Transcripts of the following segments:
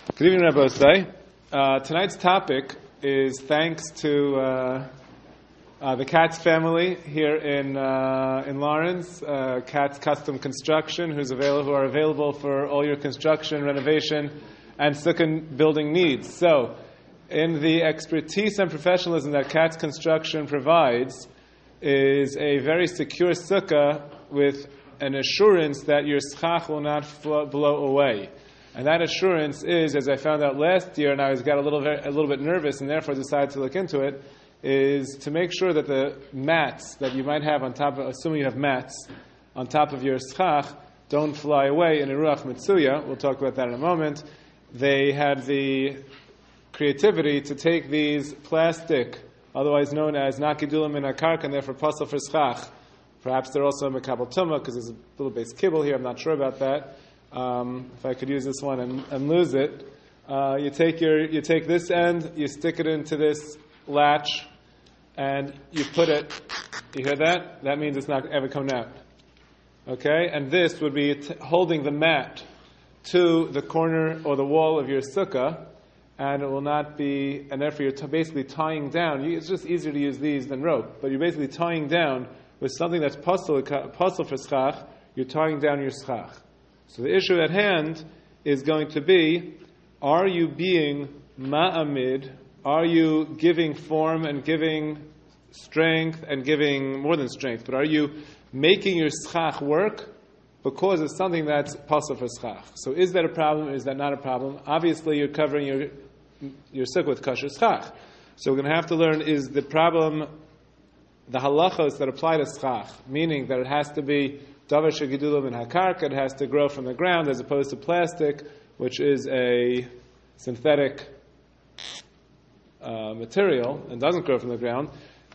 Good evening, Rabbi Osai. Tonight's topic is thanks to the Katz family here in Lawrence, Katz Custom Construction, who are available for all your construction, renovation, and sukkah building needs. So, in the expertise and professionalism that Katz Construction provides, is a very secure sukkah with an assurance that your schach will not blow away. And that assurance is, as I found out last year, and I got a little bit nervous and therefore decided to look into it, is to make sure that the mats that you might have on top of, assuming you have mats, on top of your schach, don't fly away in a ruach mitzuya. We'll talk about that in a moment. They had the creativity to take these plastic, otherwise known as nakidulim min hakarka, and therefore pasal for schach. Perhaps they're also mekabel tumah, because there's a little base kibble here, I'm not sure about that. If I could use this one and lose it, you take this end, you stick it into this latch, and you put it. You hear that? That means it's not ever coming out. Okay, and this would be holding the mat to the corner or the wall of your sukkah, and it will not be. And therefore, you're basically tying down. It's just easier to use these than rope, but you're basically tying down with something that's puzzle for schach. You're tying down your schach. So the issue at hand is going to be, are you being ma'amid? Are you giving form and giving strength and giving more than strength, but are you making your schach work because it's something that's possible for schach? So is that a problem or is that not a problem? Obviously you're covering your sukkah with kosher schach. So we're going to have to learn, is the problem the halachos that apply to schach, meaning that it has to be davar shegidulo min hakarka, it has to grow from the ground as opposed to plastic, which is a synthetic material and doesn't grow from the ground.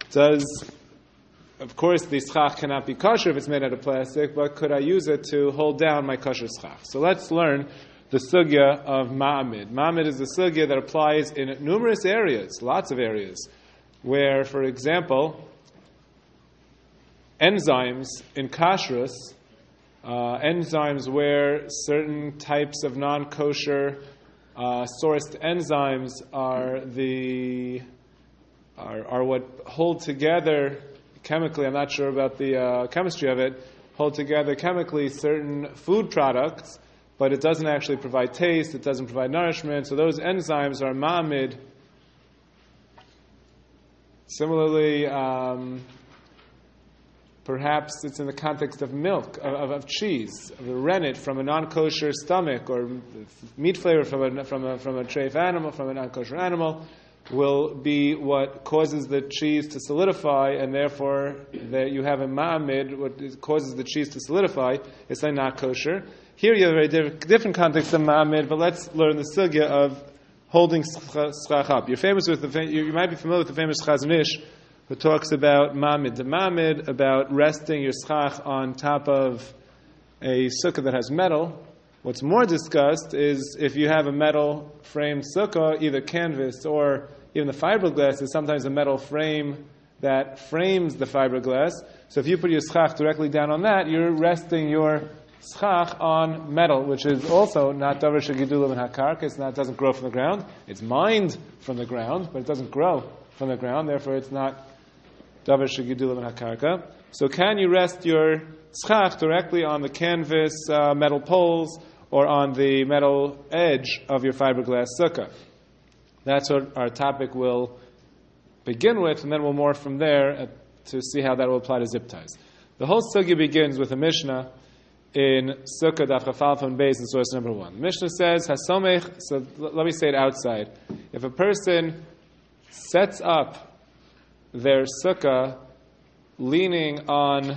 Of course, the schach cannot be kosher if it's made out of plastic, but could I use it to hold down my kosher schach? So let's learn the sugya of ma'amid. Ma'amid is the sugya that applies in numerous areas, lots of areas, where, for example, enzymes in kashrus, enzymes where certain types of non-kosher sourced enzymes are what hold together chemically. I'm not sure about the chemistry of it. Hold together chemically certain food products, but it doesn't actually provide taste. It doesn't provide nourishment. So those enzymes are ma'amid. Similarly, perhaps it's in the context of milk, of cheese, of a rennet from a non-kosher stomach, or meat flavor from a treif animal, from a non-kosher animal, will be what causes the cheese to solidify, and therefore that you have a ma'amid, what causes the cheese to solidify, it's like not kosher. Here you have a very different context of ma'amid, but let's learn the sugya of holding schach up. You might be familiar with the famous Chazon Ish, who talks about ma'amid. The ma'amid, about resting your schach on top of a sukkah that has metal. What's more discussed is if you have a metal framed sukkah, either canvas or even the fiberglass is sometimes a metal frame that frames the fiberglass. So if you put your schach directly down on that, you're resting your schach on metal, which is also not davar shegidulo min hakarka. It doesn't grow from the ground. It's mined from the ground, but it doesn't grow from the ground. Therefore, it's not davar shegidulo min hakarka. So can you rest your schach directly on the canvas metal poles or on the metal edge of your fiberglass sukkah? That's what our topic will begin with, and then we'll morph from there to see how that will apply to zip ties. The whole sugya begins with a Mishnah in Sukkah Daf Chafal Fun Beis in source number 1. The Mishnah says, Hasomech, so let me say it outside. If a person sets up their sukkah leaning on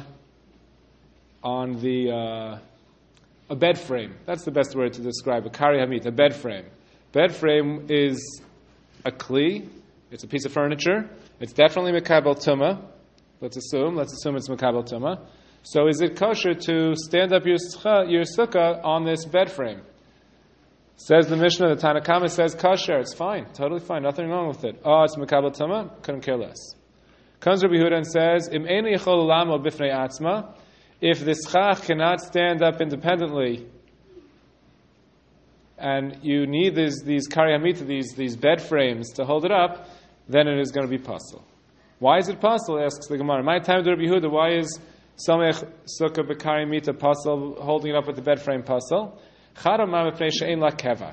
the a bed frame. That's the best word to describe a kari hamit, a bed frame. Bed frame is a kli. It's a piece of furniture. It's definitely mekabel tumah. Let's assume it's mekabel tumah. So is it kosher to stand up your sukkah on this bed frame? Says the Mishnah, the Tanna Kama says kosher. It's fine, totally fine, nothing wrong with it. Oh, it's mekabel tumah. Couldn't care less. Comes Rabbi Yehuda and says, Im eini yechol la'amod bifnei atzma. If the schach cannot stand up independently and you need these kari hamita, these bed frames to hold it up, then it is going to be pasul. Why is it pasul? Asks the Gemara. My time to Rabbi Yehuda, why is samech sukkah b'kari hamita pasul, holding it up with the bed frame pasul? Charamah mepnei she'ein la keva.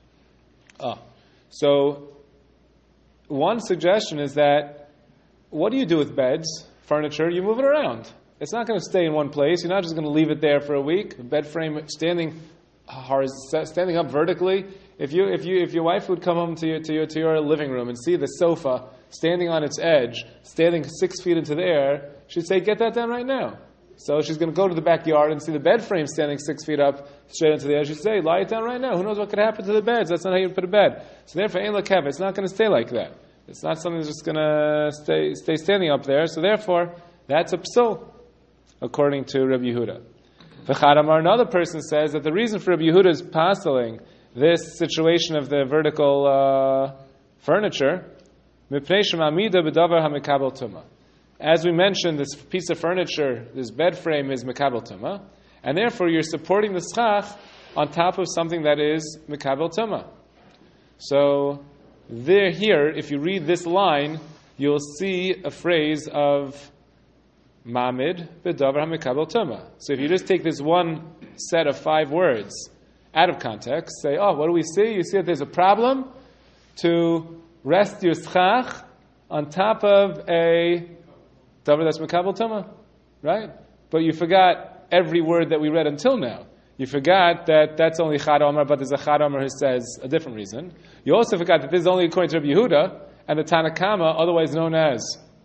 So one suggestion is that what do you do with beds, furniture? You move it around. It's not going to stay in one place. You're not just going to leave it there for a week. The bed frame standing up vertically. If your wife would come home to your living room and see the sofa standing on its edge, standing 6 feet into the air, she'd say, "Get that done right now." So she's going to go to the backyard and see the bed frame standing 6 feet up straight into the air. She'd say, "Lie it down right now. Who knows what could happen to the beds? That's not how you put a bed." So therefore, ein lakeva. It's not going to stay like that. It's not something that's just going to stay standing up there. So therefore, that's a psul, according to Rabbi Yehuda. V'chadamar, another person says that the reason for Rabbi Yehuda's pasteling this situation of the vertical furniture, mipnei shemamida b'davar hamikabel tuma. As we mentioned, this piece of furniture, this bed frame is mikabel tuma, and therefore you're supporting the schach on top of something that is mikabel tuma. So here, if you read this line, you'll see a phrase of Mamid b'davar hamikabel tuma. So if you just take this one set of 5 words out of context, say, what do we see? You see that there's a problem to rest your schach on top of a davar that's mikabel tuma, right? But you forgot every word that we read until now. You forgot that that's only Chad Omer, but there's a Chad Omer who says a different reason. You also forgot that this is only according to Rabbi Yehuda and the Tanna Kama, otherwise known as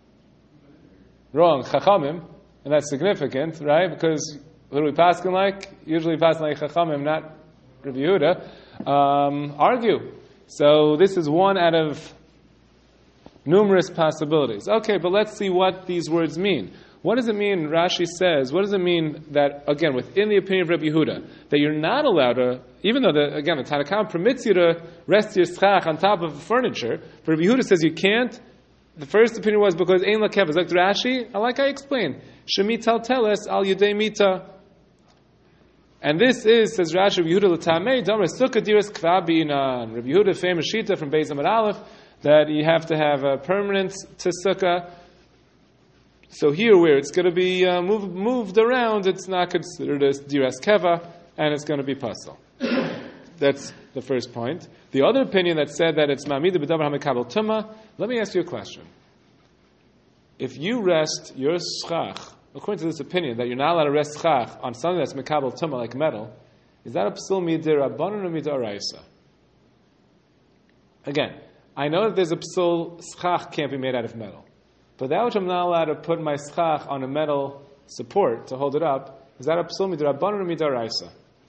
Chachamim, and that's significant, right? Because who do we paskin like? Usually paskin like Chachamim, not Rabbi Yehuda, argue. So this is one out of numerous possibilities. Okay, but let's see what these words mean. What does it mean, Rashi says, what does it mean that, again, within the opinion of Rabbi Yehuda, that you're not allowed to, even though, the Tanna Kama permits you to rest your schach on top of furniture, but Rabbi Yehuda says you can't. The first opinion was because ein lakev. Like Rashi, like I explained, shemi talteles al yudei mita. And this is, says Rashi, Rabbi Yehuda l'tamei damer sukkah diras kva b'inan. Rabbi Yehuda, famous shita from Beis Amud Aleph, that you have to have a permanence to sukkah. So here, where it's going to be moved around, it's not considered as diras keva, and it's going to be pasul. That's the first point. The other opinion that said that it's ma'amida b'davar hamikabel tuma. Let me ask you a question. If you rest your schach, according to this opinion, that you're not allowed to rest schach on something that's mikabel tuma, like metal, is that a psul midirabbanan or midaraisa? Again, I know that there's a psul schach can't be made out of metal, but that which I'm not allowed to put my schach on a metal support to hold it up, is that a psul midirabbanan or midaraisa?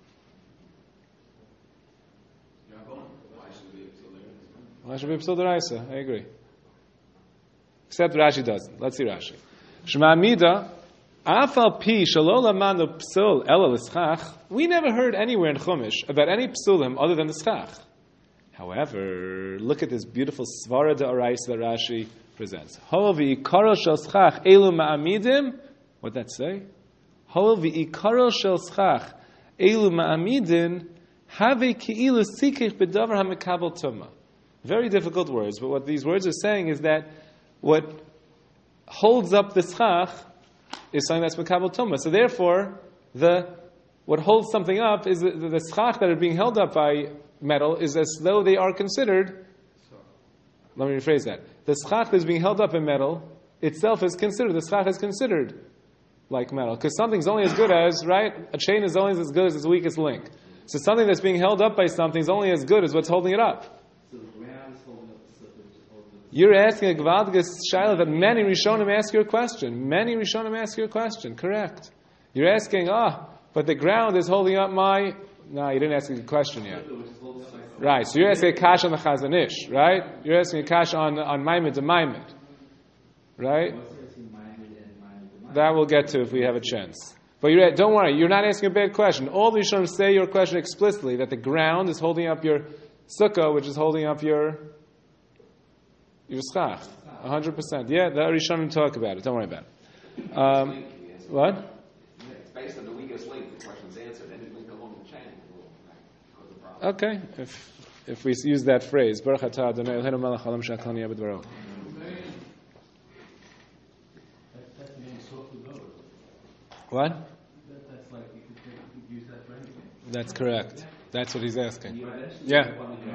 Why should be psul deraisa? I agree. Except Rashi doesn't. Let's see Rashi. Shema Amida, afal pi shalola manu psul ela l'schach. We never heard anywhere in Chumash about any psulim other than the schach. However, look at this beautiful svara deraisa that Rashi presents. Hol v'ikaro shel schach elu ma'amidim. What'd that say? Hol v'ikaro shel schach elu ma'amidin have ki'ilu sikich b'davar hamikabel tuma. Very difficult words, but what these words are saying is that what holds up the schach is something that's mikabel tuma. So therefore, what holds something up is the schach that are being held up by metal is as though they are considered. Let me rephrase that. The schach that is being held up in metal itself is considered. The schach is considered like metal because something's only as good as, right? A chain is only as good as its weakest link. So something that's being held up by something is only as good as what's holding it up. You're asking a Gvaldigas Shaila that many Rishonim ask your question. Many Rishonim ask your question. Correct. You're asking, but the ground is holding up my... No, you didn't ask a question yet. Right, so you're asking a kash on the Chazon Ish, right? You're asking a kash on Maimed to Maimed. Right? That we'll get to if we have a chance. But don't worry, you're not asking a bad question. All the Rishonim say your question explicitly, that the ground is holding up your sukkah, which is holding up your schach, 100%. Yeah, the Rishonim talk about it. Don't worry about it. What? It's based on the weakest link. The question's answered. Any link along the chain will cause a problem. Okay, if we use that phrase, Baruch atah Adonai Eloheinu melech haolam she'akol niyeh b'dvaro. What? That's like you could use that for anything. That's correct. That's what he's asking. Yeah.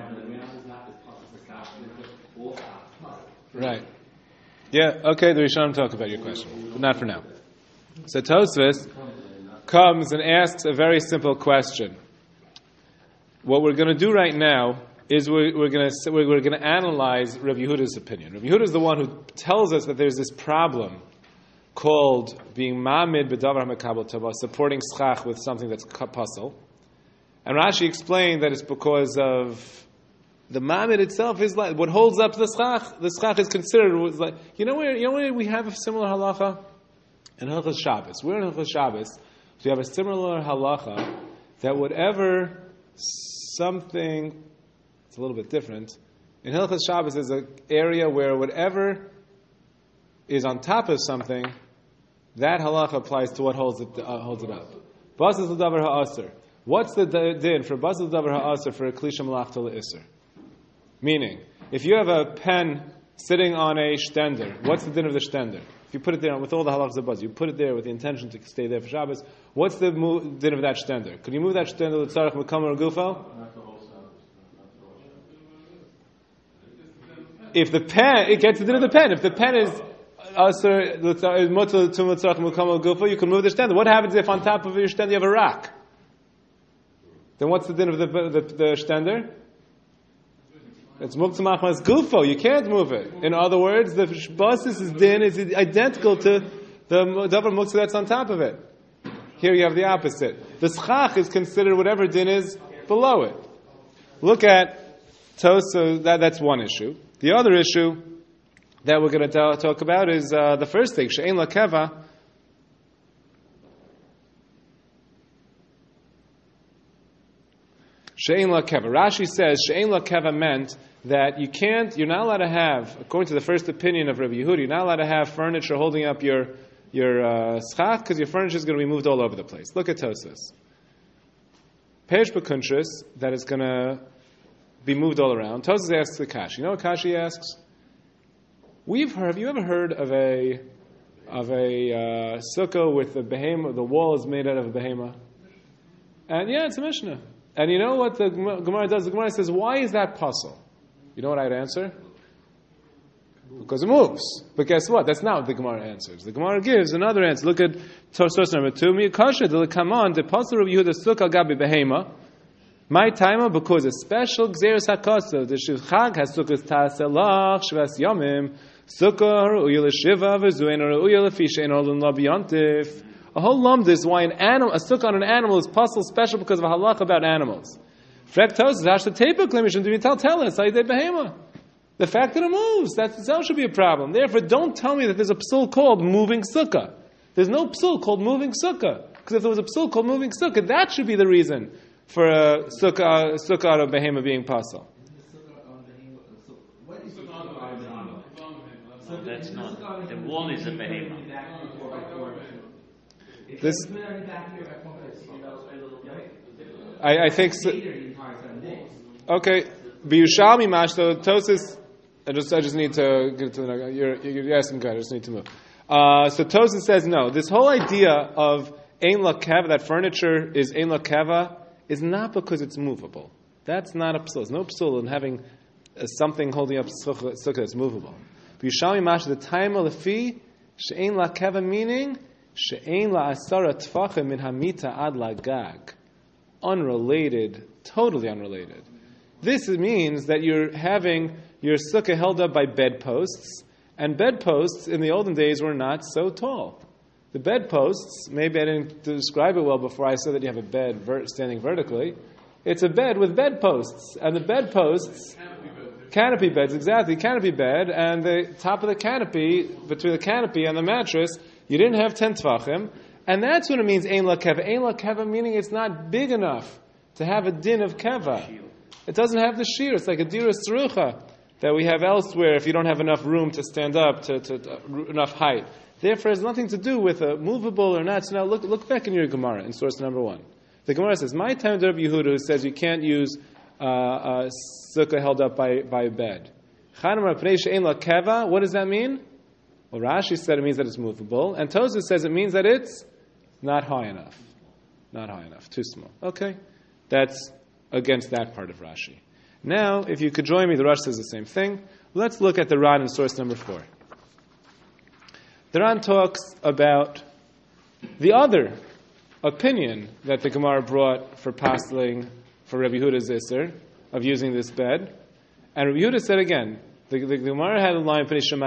Right. Yeah, okay, the Rishonim talk about your question, but not for now. So Tosfos comes and asks a very simple question. What we're going to do right now is we're going to analyze Rabbi Yehuda's opinion. Rabbi Yehuda is the one who tells us that there's this problem called being ma'amid b'davar ha'mekabel tova, supporting schach with something that's puzzle. And Rashi explained that it's because of the ma'amid itself is like what holds up the schach. The schach is considered like you know where we have a similar halacha in Hilchos Shabbos. We're in Hilchos Shabbos. So we have a similar halacha that whatever something, it's a little bit different. In Hilchos Shabbos, there's an area where whatever is on top of something, that halacha applies to what holds it up. Basas l'davar ha'aser. What's the din for basas l'davar ha'aser for a klisha malachta le'isser? Meaning, if you have a pen sitting on a shtender, what's the din of the shtender? If you put it there with all the halachas of buzz, you put it there with the intention to stay there for Shabbos, what's the din of that shtender? Could you move that shtender l'tzarech mekam or gufo? If the pen, it gets the din of the pen. If the pen is mutal to l'tzarech mekam or gufo, you can move the shtender. What happens if on top of your shtender you have a rock? Then what's the din of the shtender? It's muktzah machmas gufo. You can't move it. In other words, the basis din is identical to the davar muktzah that's on top of it. Here you have the opposite. The schach is considered whatever din is below it. Look at Tosa. That's one issue. The other issue that we're going to talk about is the first thing. She'ein la keva. She'ein la keva. Rashi says she'ein la keva meant that you're not allowed to have, according to the first opinion of Rabbi Yehuda, you're not allowed to have furniture holding up your schach because your furniture is going to be moved all over the place. Look at Tosfos. Peish b'kuntris, that is going to be moved all around. Tosfos asks the Kashi. You know what Kashi asks? Have you ever heard of a sukkah with the behema, the wall is made out of a behema? And yeah, it's a Mishnah. And you know what the Gemara does? The Gemara says, why is that puzzle? You know what I'd answer? Because it moves. But guess what? That's not what the Gemara answers. The Gemara gives another answer. Look at source number 2. Miyakasha de l'kaman de pasal of Yehuda sukkah gabi behema. My timer because a special gzeres hakasa the shivchag has sukkahs ta'aselach shvas yomim sukkah ru'uya l'shiva v'zuein ru'uya l'fisha in olun labiyantif. A whole lump is why a sukkah on an animal is puzzle special because of a halach about animals. The fact that it moves, that itself should be a problem. Therefore, don't tell me that there's a psul called moving sukkah. There's no psul called moving sukkah. Because if there was a psul called moving sukkah, that should be the reason for a sukkah out of behema being puzzle. No, that's not. The wall is a behema. This, I think so. Okay, B'Yushalmi Mashto Tosfos. I just need to get to the. You're asking good. I just need to move. So Tosfos says no. This whole idea of ein lakeva, that furniture is ein lakeva, is not because it's movable. That's not a psul. There's no psul in having something holding up sukkah that's movable. B'Yushalmi Mashto, the time of the fee she'ein lakeva, meaning she'ein la'asara tfachim min hamita ad lagag. Unrelated, totally unrelated. This means that you're having your sukkah held up by bedposts, and bedposts in the olden days were not so tall. The bedposts, maybe I didn't describe it well before I said that you have a bed standing vertically. It's a bed with bedposts, and the bedposts, canopy beds, exactly, canopy bed, and the top of the canopy, between the canopy and the mattress, you didn't have 10 tvachim, and that's what it means, ein la keva. Ein la keva meaning it's not big enough to have a din of keva. It doesn't have the shear. It's like a dira serucha that we have elsewhere if you don't have enough room to stand up, to enough height. Therefore, it has nothing to do with a movable or not. So now look back in your Gemara in source number 1. The Gemara says, my time Rabbi Yehuda who says you can't use sukkah held up by a bed. What does that mean? Well, Rashi said it means that it's movable, and Tosfos says it means that it's not high enough. Not high enough, too small. Okay, that's against that part of Rashi. Now, if you could join me, the Rosh says the same thing. Let's look at the Ran in source number 4. The Ran talks about the other opinion that the Gemara brought for pasling for Rabbi Yehuda's Isser of using this bed. And Rabbi Yehuda said again, the Gemara had a line,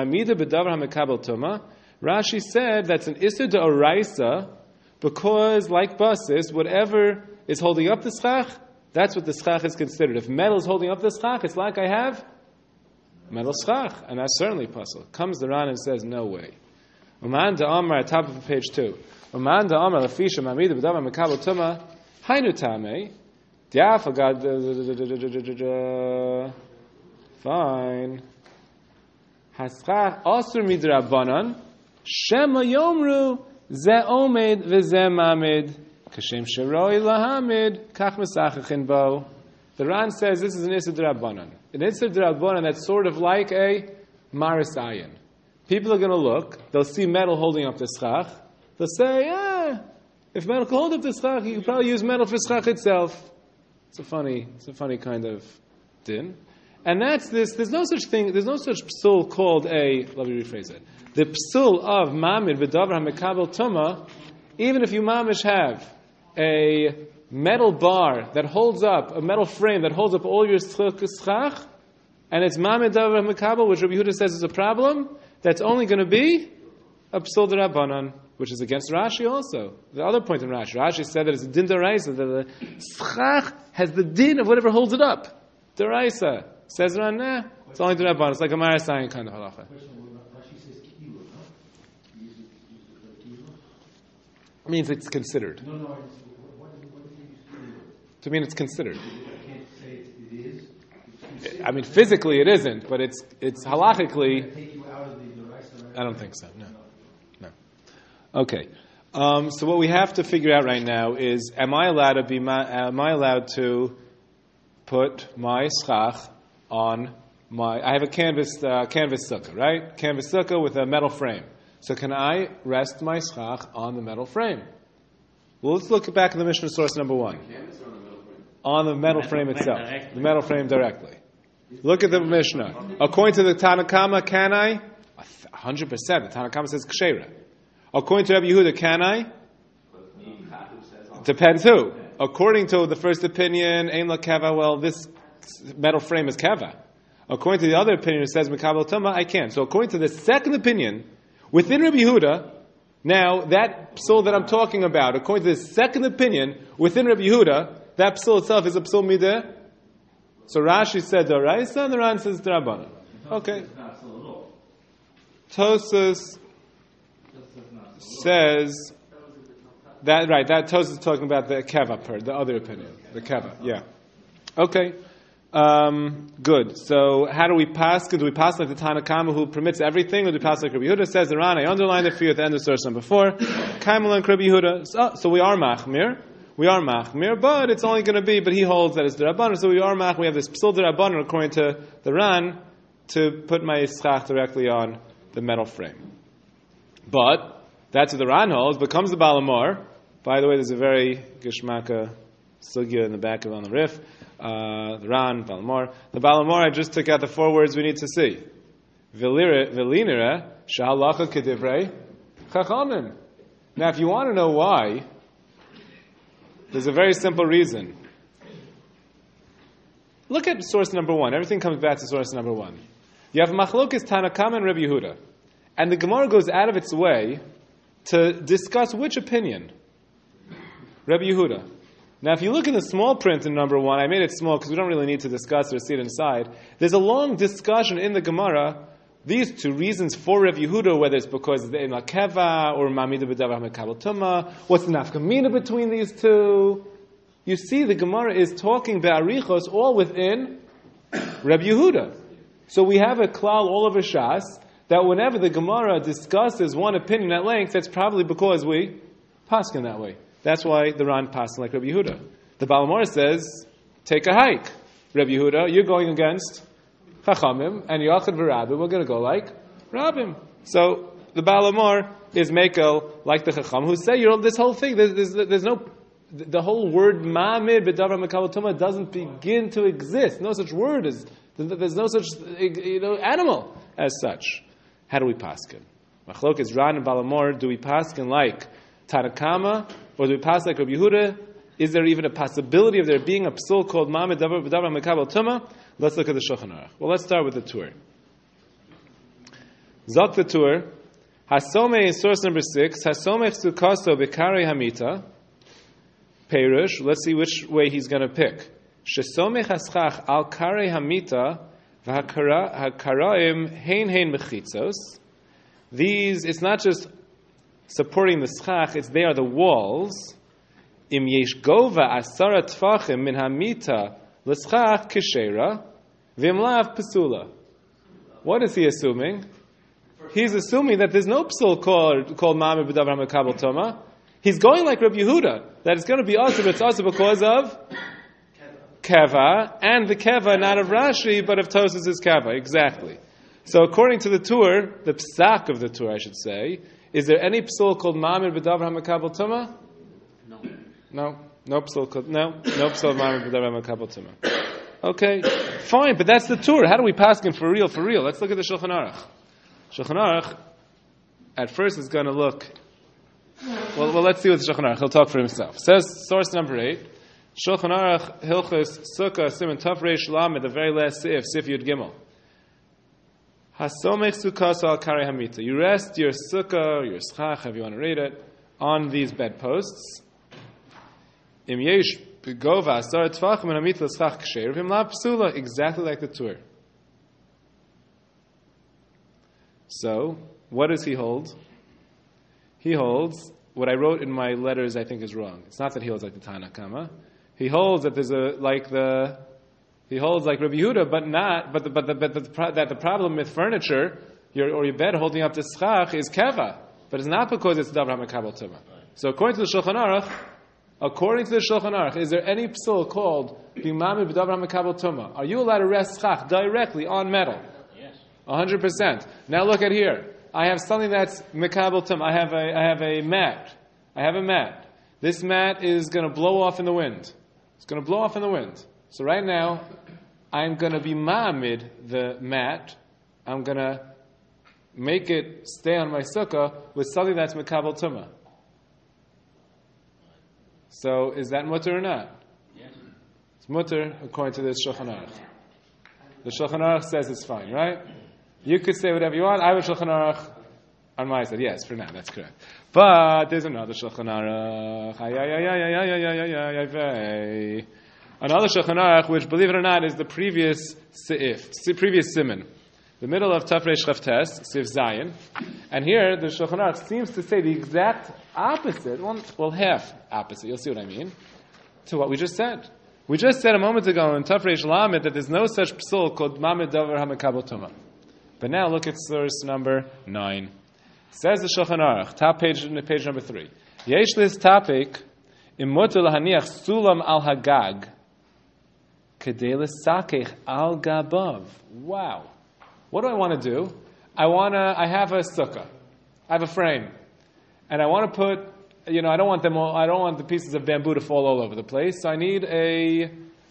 Rashi said that's an Isser d'oraisa because, like basis, whatever is holding up the schach, that's what the schach is considered. If metal is holding up the schach, it's like I have metal schach, and that's certainly puzzle. Comes the Ran and says, no way. Uman da'amar, at top of page 2. Uman da'amar lafisha mamida b'davar mekabel tuma hainu tamei diafagad fine haschach asur midrabanan shema yomru ze omed v'ze mamid kashem sheroi lahamid kach mesachachin bo. The Ran says this is an Issur D'Rabbanan. An Issur D'Rabbanan that's sort of like a Maris Ayin. People are going to look, they'll see metal holding up the schach, they'll say, if metal can hold up the schach, you can probably use metal for schach itself. It's a funny kind of din. And that's this, there's no such psul called let me rephrase it. The psul of mamid v'davar ha'mekabel tuma, even if you mamish have a metal bar that holds up, a metal frame that holds up all your schach, and it's mamid davar ha'mekabel, which Rabbi Yehuda says is a problem, that's only going to be a psul d'Rabbanan, which is against Rashi also. The other point in Rashi. Rashi said that it's a din d'oraisa, that the schach has the din of whatever holds it up. D'oraisa. Says Ran, it's only d'Rabbanan. It's like a Maris Ayin kind of halacha. It means it's considered. No, what does it mean? To mean it's considered. I can't say it is. I mean, physically it isn't, but it's halachically. Take you out of the D'oraisa, right? I don't think so. No. Okay. So what we have to figure out right now is: Am I allowed to put my schach on my? I have a canvas sukkah, right? Canvas sukkah with a metal frame. So can I rest my schach on the metal frame? Well, let's look back at the Mishnah source number 1. On the metal frame itself. The metal frame directly. Look at the Mishnah. According to the Tanakama, can I? 100%. The Tanakama says kshera. According to Rabbi Yehuda, can I? Depends who. According to the first opinion, Ein la keva, well, this metal frame is keva. According to the other opinion, it says mekabel tuma, I can. So according to the second opinion, within Rabbi Yehuda, now that psul that I'm talking about, according to the second opinion, within Rabbi Yehuda, that psul itself is a psul mideh. So Rashi said d'oraisa, and the Ran says d'Rabbanan. Okay. Tosfos says that, right, that Tosfos is talking about the keva part, the other opinion. The keva, yeah. Okay. Good. So how do we pass? Do we pass like the Tanakama who permits everything, or do we pass like Rabbi Yehuda says? The Ran, I underlined it for you at the end of source number 4. Kaimel and Rabbi Yehuda. So we are machmir. We are machmir, but it's only going to be. But he holds that it's d'Rabbanan. So we are mach. We have this psul d'Rabbanan according to the Ran to put my schach directly on the metal frame. But that's what the Ran holds. But comes the Balamor. By the way, there's a very geshmaka sugya in the back of on the Rif. The Ran, Balamor. The Balamor, I just took out the 4 words we need to see. Velinere, shahalacha kedivrei chachamim. Now, if you want to know why, there's a very simple reason. Look at source number 1. Everything comes back to source number 1. You have Machlokes Tanakama and Rabbi Yehuda. And the Gemara goes out of its way to discuss which opinion? Rabbi Yehuda. Now, if you look in the small print in number 1, I made it small because we don't really need to discuss or see it inside. There's a long discussion in the Gemara, these 2 reasons for Rabbi Yehuda, whether it's because the Ein Keva or Mamida B'Davar HaMekabel Tuma, what's the nafkamina between these 2? You see, the Gemara is talking be'arichos all within Rabbi Yehuda. So we have a klal all over Shas that whenever the Gemara discusses one opinion at length, that's probably because we paskin that way. That's why the Ran paskin like Rabbi Yehuda. The Balamor says, take a hike. Rabbi Yehuda, you're going against Chachamim, and Yochid v'Rabbi, we're going to go like Rabbim. So the Baal Amor is Mekel like the Chacham, who say this whole thing. There's no, the whole word Ma'amid b'davar mekabel tumah doesn't begin to exist. No such word there's no such animal as such. How do we paskin? Machlok is Ran and Baal Amor. Do we paskin like Tanakama, or do we pass like Rabbi Yehuda? Is there even a possibility of there being a psul called Ma'amid b'davar mekabel tumah? Let's look at the Shulchan Aruch. Well, let's start with the Tur. Zok the Tur. Hasome is source number 6. Hasome chsukaso b'karei hamita. Perush. Let's see which way he's going to pick. Shesome chaschach al karei hamita v'hakaraim hein mechitzos. These, it's not just supporting the schach, it's they are the walls. Im yesh gova asara tfachim min hamita l'schach kishera v'imlav pesula. What is he assuming? He's assuming that there's no psul called Ma'amid b'davar mekabel tumah. He's going like Rabbi Yehuda, that it's going to be also, it's also because of keva, and the keva not of Rashi, but of Tosas is keva, exactly. So according to the Tur, the psak of the Tur, I should say, is there any psul called Ma'amid b'davar mekabel tumah? No. No psul Ma'amid b'davar mekabel tumah. Okay, fine, but that's the Tur. How do we paskin for real? Let's look at the Shulchan Aruch. Shulchan Aruch, at first, is going to look. Well, let's see what the Shulchan Aruch. He'll talk for himself. Says source number 8, Shulchan Aruch Hilchos Sukkah Siman Tov Reish Lamed, the very last Sif Yud Gimel. Hasomech Sukkah al Karei Hamita. You rest your sukkah, your schach, however you want to read it, on these bedposts. Im yesh begova asar tfachim and hamita l'schach ksher v'im la psula, exactly like the Tur. So, what does he hold? He holds what I wrote in my letters. I think is wrong. It's not that he holds like the Tanakama. He holds that there's he holds like Rabbi Yehuda, but not. But the problem with furniture, your bed holding up the schach is keva, but it's not because it's davar mekabel tumah. So according to the Shulchan Aruch, is there any psul called being Ma'amid b'davar mekabel tumah? Are you allowed to rest schach directly on metal? 100%. Now look at here. I have something that's mekabel tumah. I have a mat. This mat is going to blow off in the wind. It's going to blow off in the wind. So right now, I'm going to be ma'amid the mat. I'm going to make it stay on my sukkah with something that's mekabel tumah. So is that mutter or not? Yes. It's mutter according to this Shulchan Aruch. The Shulchan Aruch says it's fine, right? You could say whatever you want. I have a Shulchan Aruch on my side. Yes, for now, that's correct. But there's another Shulchan Aruch. Another Shulchan Aruch, which, believe it or not, is the previous siman. The middle of Tafresh Chavtes, Sif Zayin. And here, the Shulchan Aruch seems to say the exact opposite, well, half opposite, you'll see what I mean, to what we just said. We just said a moment ago in Tafresh Lamed that there's no such psul called Ma'amid davar hamekabel tumah. But now look at source number 9. Says the Shulchan Aruch, top page number 3. Yesh this topic, imuter lahaniach sulam al hagag, kedei l'sakech al gabav. Wow. What do I want to do? I have a sukkah. I have a frame. And I want to put, I don't want the pieces of bamboo to fall all over the place. So I need a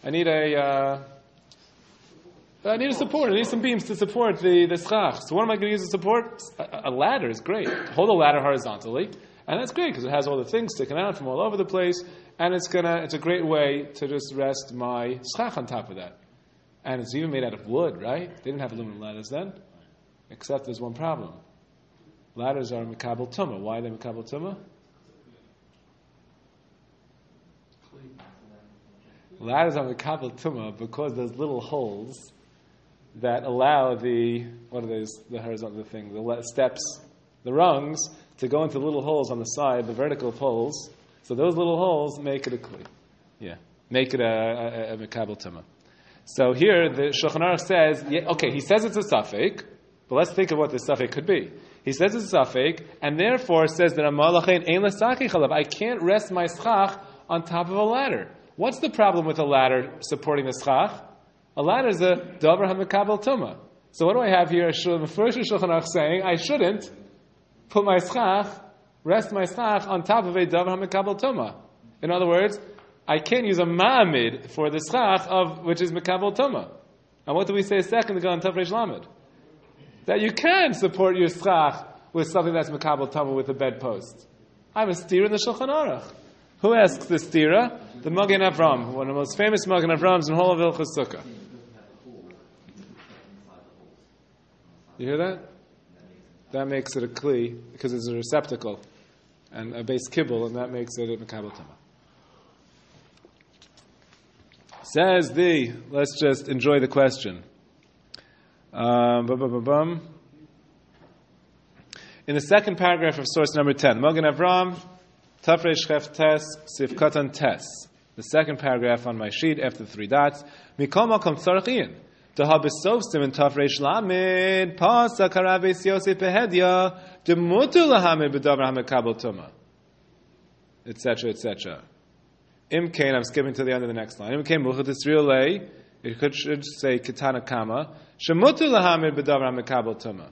support. I need some beams to support the schach. So what am I going to use to support? A ladder is great. Hold a ladder horizontally. And that's great because it has all the things sticking out from all over the place. And it's a great way to just rest my schach on top of that. And it's even made out of wood, right? They didn't have aluminum ladders then. Except there's one problem. Ladders are mekabel tumah. Why are they mekabel tumah? Ladders are mekabel tumah because there's little holes that allow the horizontal thing, the steps, the rungs, to go into little holes on the side, the vertical holes. So those little holes make it a kli. Yeah. Make it a mekabel tumah. So here, the Shulchan Aruch says, he says it's a suffix, but let's think of what the suffix could be. He says it's a suffix, and therefore says that I can't rest my schach on top of a ladder. What's the problem with a ladder supporting the schach? A ladder is a davar hamekabel tuma. So what do I have here? First Shulchan Aruch saying I shouldn't put my schach, rest my schach on top of a davar hamekabel tuma. In other words, I can't use a ma'amid for the schach of which is mekabel tuma. And what do we say second to go on Tav Reish Lamed? That you can support your schach with something that's mekabel tuma with a bedpost. I have a stira in the Shulchan Aruch. Who asks the stira? The Magen Avram, one of the most famous Magen Avrams in whole of Hilchos Sukkah. You hear that? That makes it a kli because it's a receptacle and a base kibble, and that makes it a mekabel tuma. Says let's just enjoy the question. In the second paragraph of source number 10, Magen Avram, Tafresh Chef Tes, Sif Katan Tes. The second paragraph on my sheet after the 3 dots. Mikol Makom Tzarech Ian. Deha besovstim in Tafresh Lamed, Pasa Karabes Yosef Behedya, Demutu Lahamed B'davar HaMekabel Tuma. Etc., etc. Imkain, I'm skipping to the end of the next line. Imkain Muchat Yisrael Lei, it should say Ketana Kama, Shemutu Lahamed B'davar HaMekabel Tuma.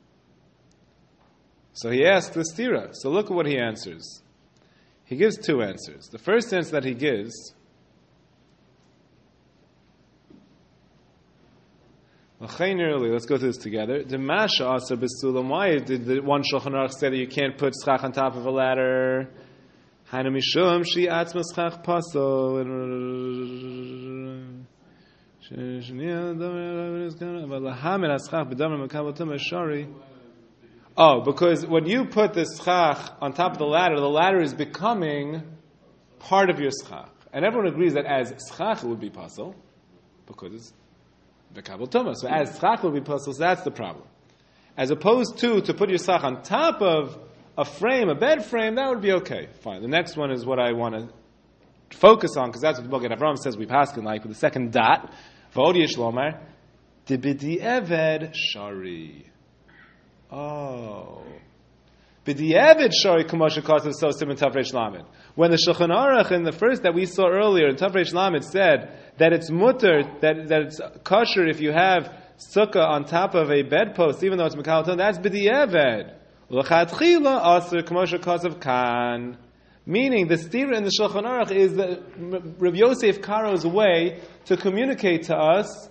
So he asks the stira. So look at what he answers. He gives 2 answers. The first answer that he gives, let's go through this together. The Masha Asar B'Sulam. Why did the one Shulchan Aruch say that you can't put schach on top of a ladder? Hainu Mishum Shi Atzma Schach Paso. Oh, because when you put the schach on top of the ladder is becoming part of your schach. And everyone agrees that as schach it would be pasul, because it's mekabel tuma. So as schach would be pasul, so that's the problem. As opposed to put your schach on top of a frame, a bed frame, that would be okay. Fine. The next one is what I want to focus on, because that's what the Magen Avram says we paskin like, with the second dot. V'od yesh lomar, dibidi eved shari. Oh. B'di'evid shari k'moshe kasav sosim in Tav Reish Lamed. When the Shulchan Aruch in the first that we saw earlier in Tav Reish Lamed said that it's mutter, that it's kosher if you have sukkah on top of a bedpost, even though it's mekabel tuma, that's b'di'evid. L'chatchila aser k'moshe kasav kan. Meaning, the stira in the Shulchan Aruch is Rav Yosef Karo's way to communicate to us,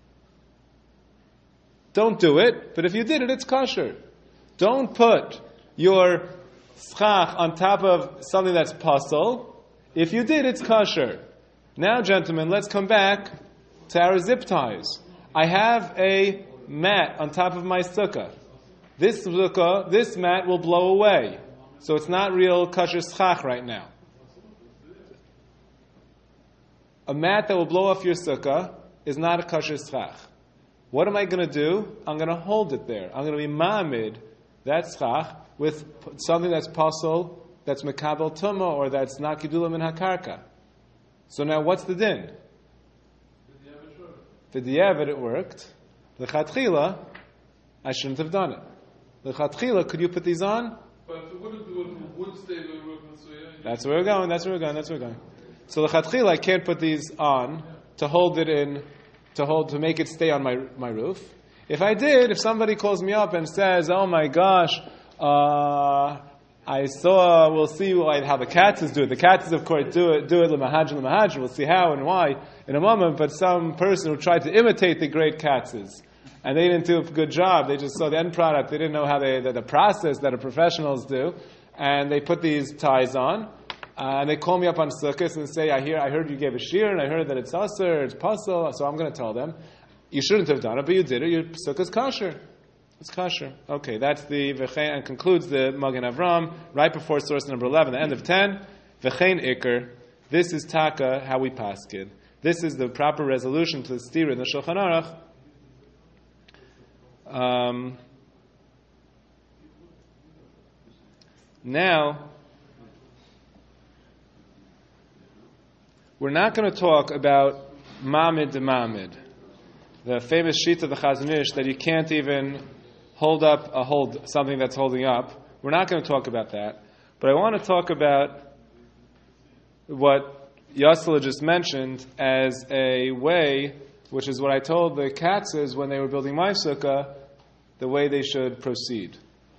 don't do it, but if you did it, it's kosher. Don't put your schach on top of something that's pasul. If you did, it's kosher. Now, gentlemen, let's come back to our zip ties. I have a mat on top of my sukkah. This mat will blow away. So it's not real kosher schach right now. A mat that will blow off your sukkah is not a kosher schach. What am I going to do? I'm going to hold it there. I'm going to be ma'amid, that schach, with something that's pasul, that's mekabel tuma, or that's not kidulam in hakarka. So now what's the din? The diavad it worked. The chatchila, I shouldn't have done it. The chatchila, could you put these on? But if it wouldn't do it, it would stay the working, so yeah. That's where we're going. So the chatchila, I can't put these on to hold it in, to make it stay on my roof. If I did, if somebody calls me up and says, "Oh my gosh, I saw," we'll see how the Katzes do it. The Katzes, of course, do it l'mahaj. We'll see how and why in a moment. But some person who tried to imitate the great Katzes, and they didn't do a good job. They just saw the end product. They didn't know how the process that the professionals do, and they put these ties on. And they call me up on Sukkot and say, I heard you gave a shir, and I heard that it's aser, it's pasul, so I'm going to tell them, you shouldn't have done it, but you did it, your Sukkot's kosher. It's kosher. Okay, that's the V'chein, and concludes the Magen Avram, right before source number 11, the end of 10, V'chein Iker, this is Taka, how we paskin. This is the proper resolution to the stira in the Shulchan Aruch. Now, we're not going to talk about Mamid de Mamid, the famous sheet of the Chazon Ish that you can't even hold something that's holding up. We're not going to talk about that. But I want to talk about what Yosela just mentioned as a way which is what I told the Katzes when they were building my sukkah, the way they should proceed.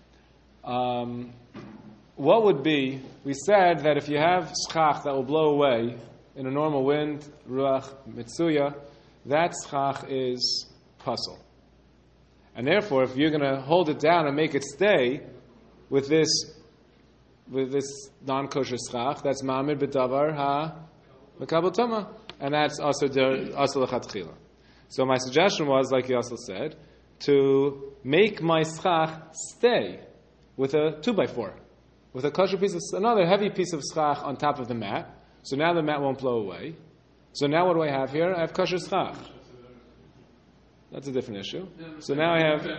What would be, we said that if you have schach that will blow away in a normal wind, ruach, mitsuya, that schach is puzzle. And therefore, if you're going to hold it down and make it stay with this non-kosher schach, that's ma'amid b'davar ha-mekabel tuma, and that's also l'chatchila. So my suggestion was, like Yosel said, to make my schach stay with a 2x4, with a kosher piece of, another heavy piece of schach on top of the mat. So now the mat won't blow away. So now what do I have here? I have kosher schach. That's a different issue. So now I have...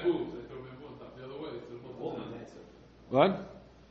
What?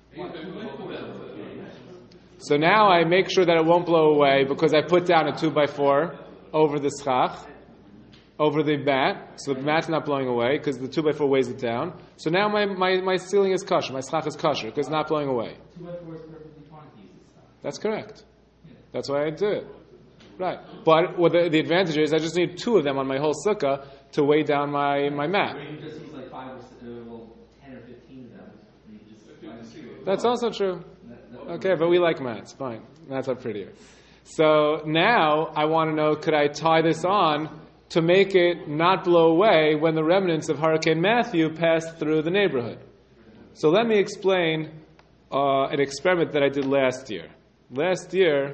So now I make sure that it won't blow away because I put down a 2x4 over the schach, over the mat, so the mat's not blowing away because the 2x4 weighs it down. So now my ceiling is kosher, my schach is kosher because it's not blowing away. 2x4 is perfectly fine to use this stuff. That's correct. That's why I do it. Right. But what the advantage is, I just need 2 of them on my whole sukkah to weigh down my mat. Or you just use like 10 or 15 of them. And you just That's also true. Okay, but we like mats. Fine. Mats are prettier. So now I want to know, could I tie this on to make it not blow away when the remnants of Hurricane Matthew passed through the neighborhood? So let me explain an experiment that I did last year. Last year,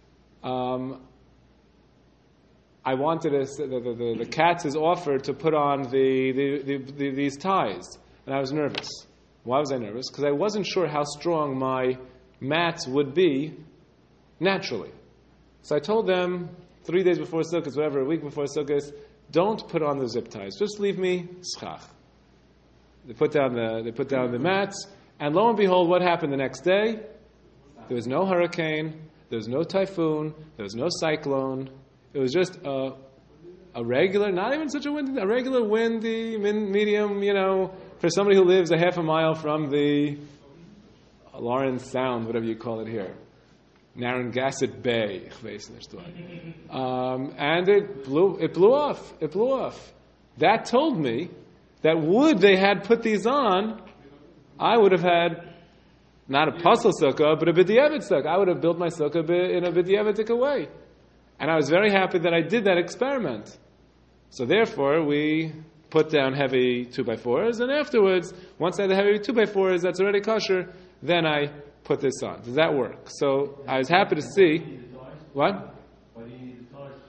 I wanted the cats is offered to put on these ties, and I was nervous. Why was I nervous? Because I wasn't sure how strong my mats would be naturally. So I told them 3 days before Sukkot, whatever, a week before Sukkot, don't put on the zip ties. Just leave me schach. They put down the mats, and lo and behold, what happened the next day? There was no hurricane, there was no typhoon, there was no cyclone. It was just a regular, not even such a windy, a regular windy, medium, for somebody who lives a half a mile from the Lawrence Sound, whatever you call it here. Narragansett Bay. And it blew off. It blew off. That told me that would they had put these on, I would have had not a puzzle sukkah, but a b'diavad sukkah. I would have built my sukkah in a b'diavadik way. And I was very happy that I did that experiment. So therefore, we put down heavy 2x4s, and afterwards, once I had the heavy 2x4s, that's already kosher, then I put this on. Does that work? So I was happy to see. What? Why do you need the ties?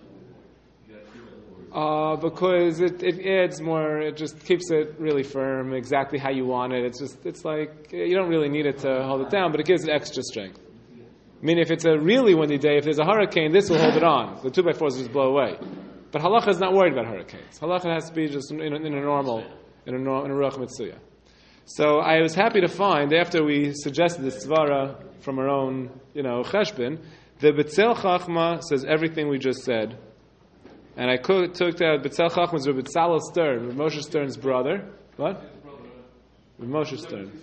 Because it adds more, it just keeps it really firm, exactly how you want it. It's like, you don't really need it to hold it down, but it gives it extra strength. I mean, if it's a really windy day, if there's a hurricane, this will hold it on. The 2x4s just blow away. But halacha is not worried about hurricanes. Halacha has to be just in a normal, in a ruach mitzuya. So I was happy to find, after we suggested this svara from our own, cheshbon, the B'tzel Chachma says everything we just said. And I took that B'tzel Chachma is Rabbi Tzalel Stern, Rabbi Moshe Stern's brother. What? Rabbi Moshe Stern.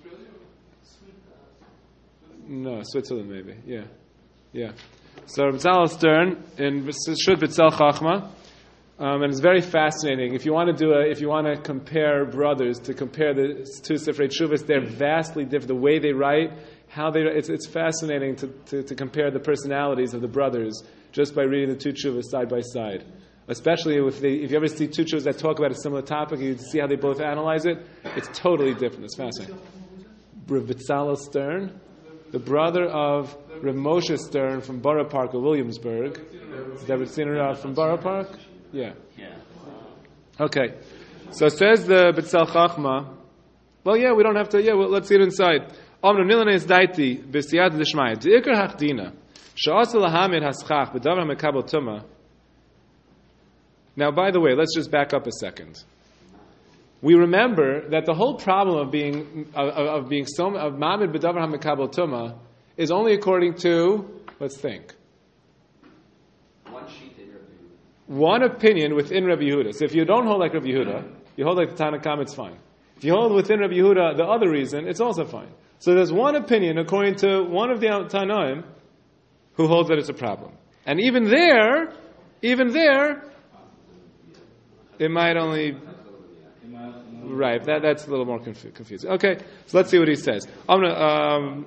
No, Switzerland maybe. Yeah. So Rabbi Tzalel Stern in Shut B'tzel Chachma, and it's very fascinating. If you want to compare brothers, to compare the two Sifrei Teshuvos, they're vastly different. The way they write, it's fascinating to compare the personalities of the brothers just by reading the two Teshuvos side by side. Especially if you ever see two Teshuvos that talk about a similar topic, you see how they both analyze it. It's totally different. It's fascinating. Rabbi Tzalel Stern, the brother of Rav Moshe Stern from Borough Park of Williamsburg. Is that Tziner from Borough Park? Yeah. Okay. So it says the B'tzel Chachma. Well, yeah, we don't have to. Yeah, well, let's see it inside. Omrim nilanes daiti b'siyad l'shmaya. D'ikar hachdina she'asa lahamid haschach b'davar mekabel tuma. Now, by the way, let's just back up a second. We remember that the whole problem of being mamid b'davar hamekabel tuma is only according to, let's think, one opinion within Rabbi Yehuda. So if you don't hold like Rabbi Yehuda, you hold like the Tanna Kamma, it's fine. If you hold within Rabbi Yehuda the other reason, it's also fine. So there's one opinion according to one of the Tanoim who holds that it's a problem. And even there, It might only... Right, that's a little more confusing. Okay, so let's see what he says. I'm gonna,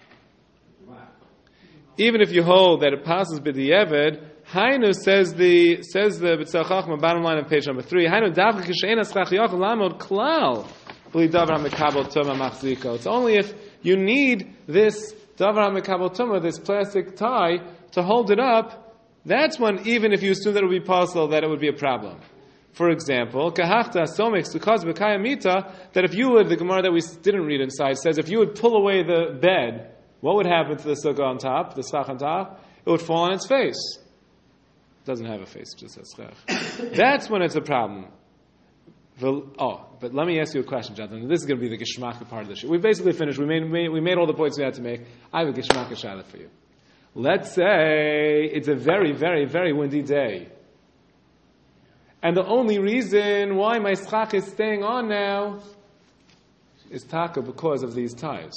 even if you hold that it passes b'di'evid, Hainu says the B'tzal Chachma, bottom line on page number 3. Hainu davka kishein aschach yochel lamod klal b'li davar hamekabel tuma machziko. It's only if you need this davar hamekabel tuma, this plastic tie, to hold it up. That's when, even if you assume that it would be possible, that it would be a problem. For example, kahachta somik sukaz b'kayamita, that if you would, the Gemara that we didn't read inside says, if you would pull away the bed, what would happen to the sukkah on top, the schach on top? It would fall on its face. It doesn't have a face, just says schach. That's when it's a problem. But let me ask you a question, Jonathan. This is going to be the geshmaka part of the show. We basically finished. We made all the points we had to make. I have a geshmaka shaila for you. Let's say it's a very, very, very windy day. And the only reason why my schach is staying on now is taka because of these ties.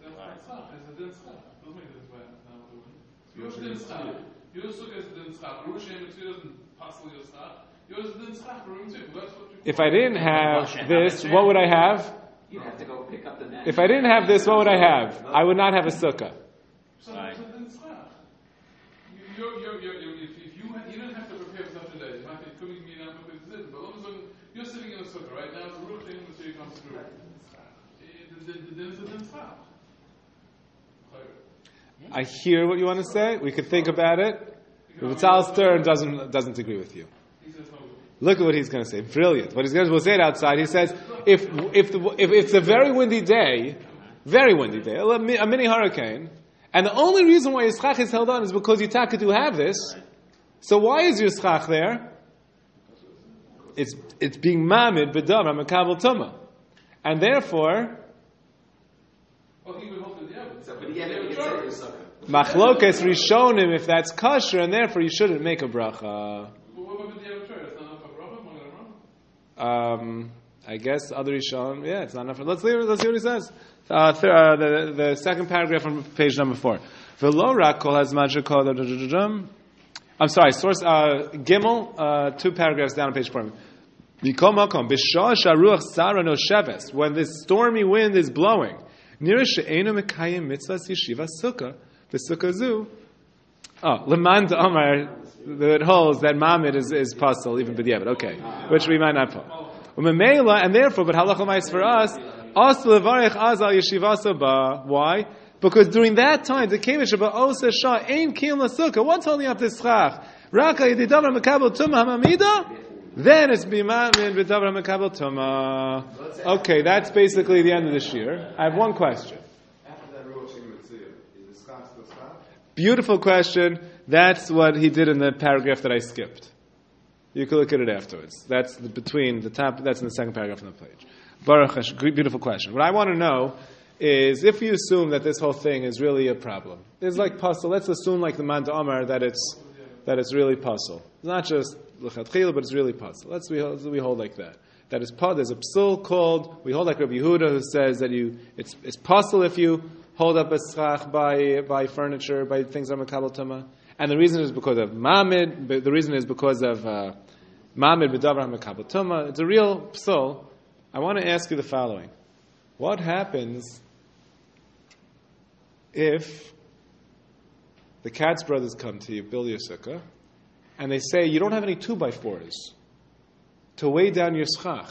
If I didn't have this, what would I have? You'd have to go pick up the net. If I didn't have this, what would I have? I would not have a sukkah. Right. You don't have to prepare for such a day. You might be cooking me now for this, but all of a sudden you're sitting in a sukkah right now. It's a real thing the tree comes through. Then it's a din schach. I hear what you want to say. We could think about it. Vital Stern doesn't agree with you. Look at what he's going to say. Brilliant. What he's going to say it outside. He says, if it's a very windy day, a mini hurricane, and the only reason why your schach is held on is because you to have this. So why is your schach there? It's being mamid b'davar mekabel tuma, and therefore. Machlokes rishonim, if that's kosher, and therefore you shouldn't make a bracha. I guess other rishonim, yeah, it's not enough. Let's see what he says. The second paragraph on page number 4. V'lo rak kol hazman shekol. I'm sorry. Source Gimel, 2 paragraphs down on page 4. V'kol makom b'shah sharuach sara no sheves. When this stormy wind is blowing, nira she'enu mekayim mitzvahs yeshiva sukkah. The sukkah zu. Leman Amar, that holds that mamid is possible even b'diavad. Okay, which we might not put. And therefore, but halacha ma'is for us, as levarich azal yeshivasa ba. Why? Because during that time, the kemish ba osa shah ain kiyum l'sukkah. What's holding up this schach? Raka yididavar mekabel tuma hamamida. Then it's b'mamid b'davar mekabel tuma. Okay, that's basically the end of the shir. I have one question. Beautiful question. That's what he did in the paragraph that I skipped. You can look at it afterwards. That's between the top. That's in the second paragraph on the page. Baruch Hashem, beautiful question. What I want to know is if you assume that this whole thing is really a problem. It's like puzzle. Let's assume, like the Manda Amar, that it's really puzzle. It's not just l'chatchila, but it's really puzzle. We hold like that. That is there's a psul called. We hold like Rabbi Yehuda, who says that it's puzzle if you hold up a schach by furniture, by things that are mekabel tuma. And the reason is because of mamid. The reason is because of mamid b'davar mekabel tuma. It's a real psul. I want to ask you the following: what happens if the Katz brothers come to you, build your sukkah, and they say you don't have any 2x4s to weigh down your schach?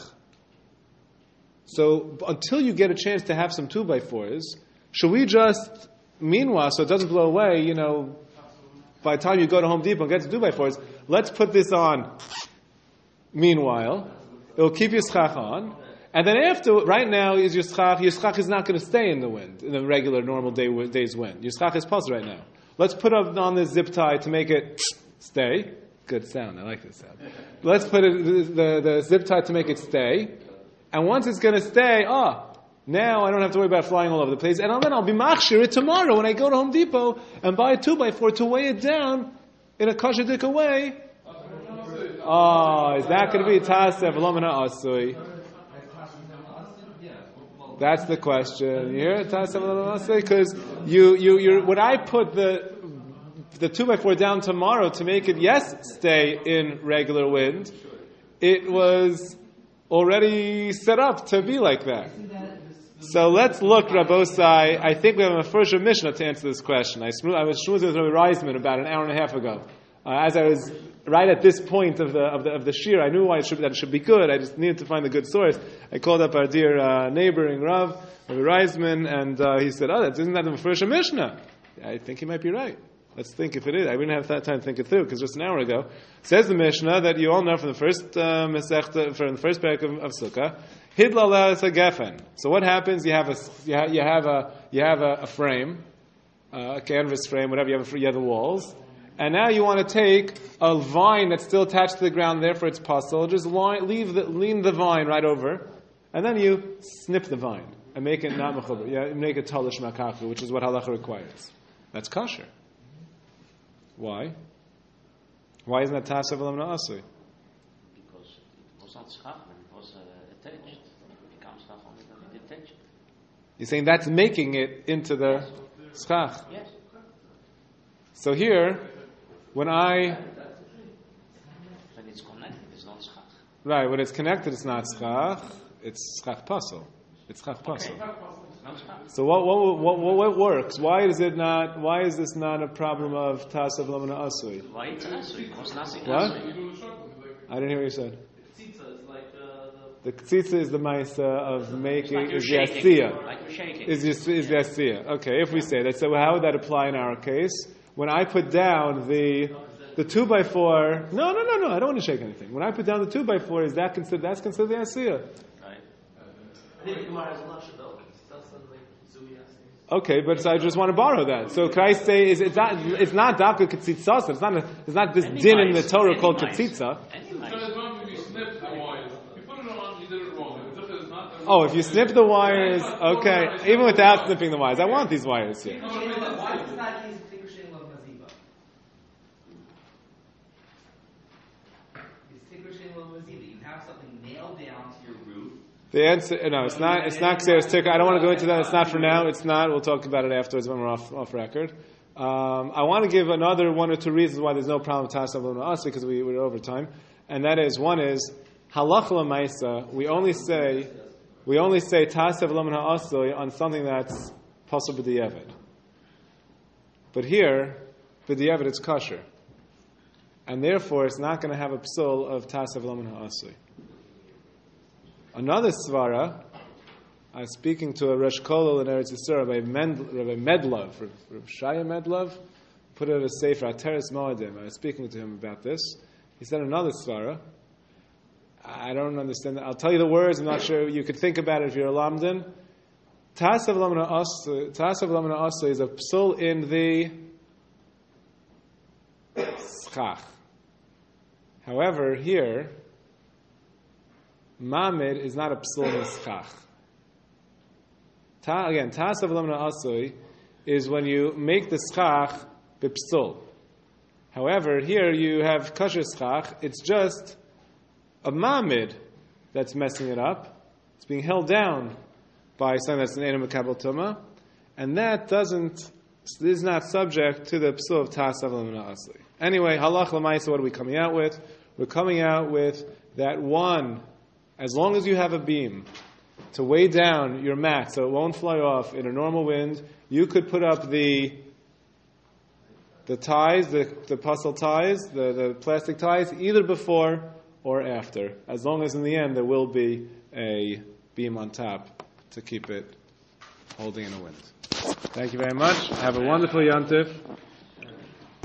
So until you get a chance to have some 2x4s, should we just, meanwhile, so it doesn't blow away, by the time you go to Home Depot and get to 2x4s, let's put this on. Meanwhile, it will keep your schach on. And then after, right now, is your schach is not going to stay in the wind, in the regular, normal day's wind. Your schach is pulsed right now. Let's put on this zip tie to make it stay. Good sound, I like this sound. Let's put the zip tie to make it stay. And once it's going to stay, now I don't have to worry about flying all over the place. And then I'll be machshir it tomorrow when I go to Home Depot and buy a 2x4 to weigh it down in a kosher way. Is that going to be taseh v'lomina asui? That's the question. You hear it, taseh v'lomina asui? Because you when I put the 2x4 down tomorrow to make it stay in regular wind, it was already set up to be like that. So let's look, Rabbosai. I think we have a first Mishnah to answer this question. I was schmoozing with Rabbi Reisman about an hour and a half ago. As I was right at this point of the shir, I knew why that it should be good. I just needed to find a good source. I called up our dear neighboring Rav, Rabbi Reisman, and he said, isn't that the first Mishnah? I think he might be right. Let's think if it is. I didn't have that time to think it through because just an hour ago says the Mishnah that you all know from the first Masechta, from the first parak of Sukkah, Hidla le'as gefen. So what happens? You have a frame, a canvas frame, whatever you have the walls, and now you want to take a vine that's still attached to the ground. Therefore, it's possible. Just lean the vine right over, and then you snip the vine and make it not mechuber. Yeah, make it talish makafu, which is what halacha requires. That's kosher. Why? Why isn't that tasav v'lo asui? Because it was not schach when it was attached. It becomes schach only when it's attached. You're saying that's making it into the schach. Yes. So here, when it's connected, it's not schach. Right, when it's connected, it's not schach. It's schach pasel. It's schach pasel. So what works? Why is this not a problem of tasav v'lo asui? Why it's asui? It was nothing What? asui. I didn't hear what you said. Tzitza is like The tzitza is the ma'isa of making, Like you're is the shaking. asiyah. Like you're shaking. Is the asiyah. Okay, if we say that, so how would that apply in our case? When I put down the 2x4, no, I don't want to shake anything. When I put down the 2x4, that's considered the asiyah? Right. I think the Gemara has a lot of though. That's like Zuyas. Okay, but so I just want to borrow that. So can I say it's not dafka ketzitzas? It's not this Any din in the mice, Torah any called mice. ketzitza. Any So mice. as long as you snip the wires, you put it on, you did it wrong. It's not Oh, if you snip the wires, okay, even without snipping the wires, I want these wires here. Why is not his Tikkushin of Maziba? His Tikkushin of Maziba. You have something nailed down to your roof. The answer, no, it's not Xeris Tikkun. I don't want to go into that. It's not for now. It's not. We'll talk about it afterwards when we're off record. I want to give another one or two reasons why there's no problem with tasav v'lo asui because we're over time, and that is one is halacha l'maisa. We only say tasav v'lo asui on something that's possible b'diavad. But here, b'diavad it's kosher, and therefore it's not going to have a psul of tasav v'lo asui. Another svara, I was speaking to a Rosh Kolel in Eretz Yisrael, Rabbi Medlov, Rabbi Shaya Medlov, put it as a sefer, Ateres Moedim. I was speaking to him about this. He said another svara. I don't understand that. I'll tell you the words. I'm not sure. You could think about it if you're a lamdan. Tasav v'lo asui is a psul in the schach. However, here, Mamid is not a psul in the schach. Again, tasav v'lo asui is when you make the schach b'psul. However, here you have kosher schach. It's just a mamid that's messing it up. It's being held down by something that's an enem mekabel tuma, and that is not subject to the psul of tasav v'lo asui. Anyway, halach l'maisa, what are we coming out with? We're coming out with that one. As long as you have a beam to weigh down your mat so it won't fly off in a normal wind, you could put up the ties, the puzzle ties, the plastic ties, either before or after, as long as in the end there will be a beam on top to keep it holding in the wind. Thank you very much. Have a wonderful Yom Tov.